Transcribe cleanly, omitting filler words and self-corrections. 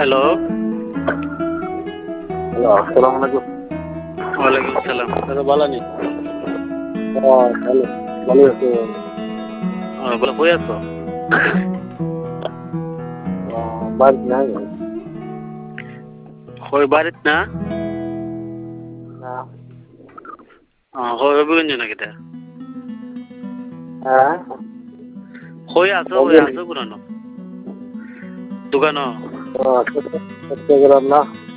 Hello. Hello, আসসালামু আলাইকুম। ওয়ালাইকুম সালাম। দাদা ভালো নি? হ্যাঁ, ভালো আছি। বলো কই আছো? বাড়িতে নাই। কই বাড়িত না? না। কই অভিগঞ্জ নাকি তা? হ্যাঁ? কই আছো পুরানো? দোকানো? চট্টগ্রাম না?